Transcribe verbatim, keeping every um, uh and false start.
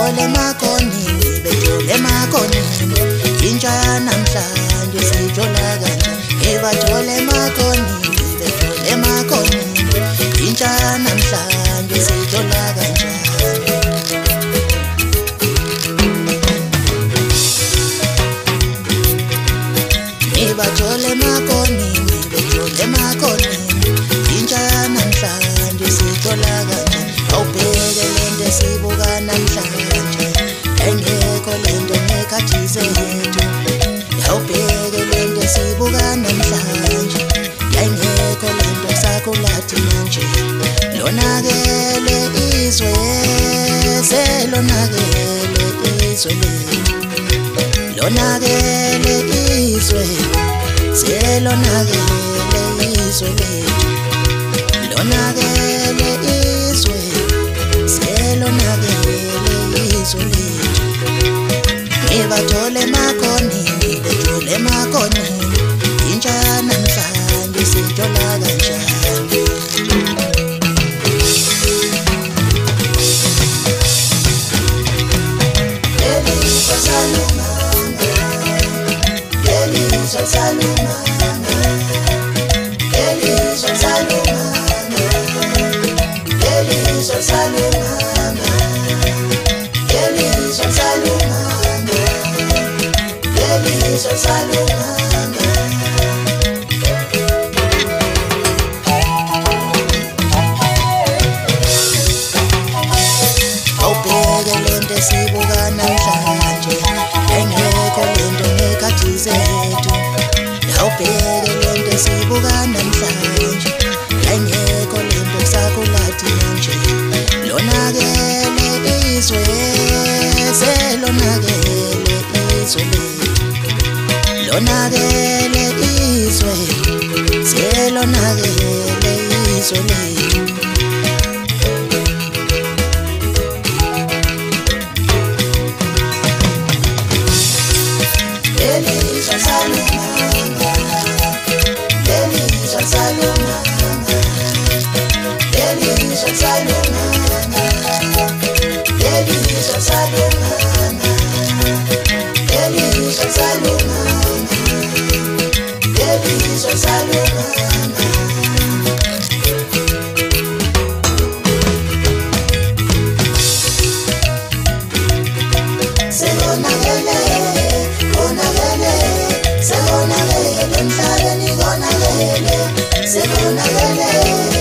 Ngibathole emakhoneni, bethole emakhoneni, intsha yanamhlanje sijola kanjani. Ngibathole emakhoneni, bethole emakhoneni, intsha yanamhlanje sijola kanjani. Ngibathole emakhoneni, bethole emakhoneni, intsha yanamhlanje sijola kanjani. Awubheke lento esibuka namhlanje, engekho lento ngekhathise yethu. Awubheke lento esibuka namhlanje, engekho lento sakulathi manje. Lonakele izwe, selonakele izwe lethu. Lonakele izwe, selonakele izwe lethu. Lonakele izwe, selonakele izwe lethu. Ngibathole emakhoneni, bethole emakhoneni, intsha yanamhlanje sijola kanjani. Elizwe salungana, elizwe salungana, elizwe salungana, elizwe salungana, elizwe salungana, elizwe salungana. Awubheke lento esibuka namhlanje, engekho lento ngekhathise yethu. Awubheke lento esibuka namhlanje, engekho lento sakulathi manje. Lonakele izwe, selonakele izwe lethu. Lonakele izwe, selonakele izwe lethu. Elizwe salungana, elizwe salungana, elizwe salungana, elizwe salungana, elizwe salungana, elizwe salungana. Selonakele, konakele, selonakele, emhlabeni konakele, selonakele.